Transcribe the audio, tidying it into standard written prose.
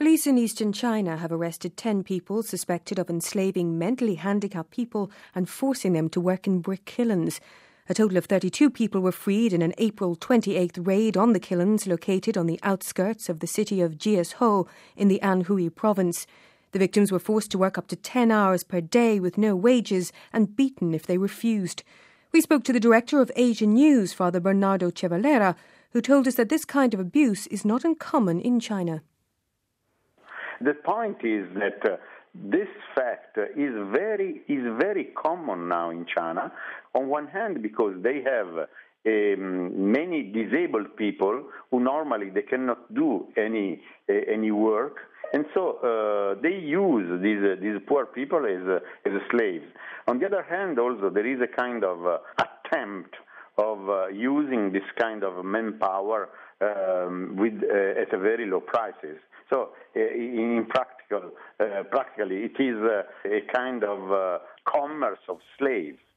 Police in eastern China have arrested 10 people suspected of enslaving mentally handicapped people and forcing them to work in brick kilns. A total of 32 people were freed in an April 28th raid on the kilns located on the outskirts of the city of Jiuzhou in the Anhui province. The victims were forced to work up to 10 hours per day with no wages and beaten if they refused. We spoke to the director of Asian News, Father Bernardo Chevallera, who told us that this kind of abuse is not uncommon in China. The point is that this fact is very common now in China. On one hand, because they have many disabled people who normally they cannot do any work, and so they use these poor people as slaves. On the other hand, also there is a kind of attempt of using this kind of manpower at a very low prices. So practically, it is a kind of commerce of slaves.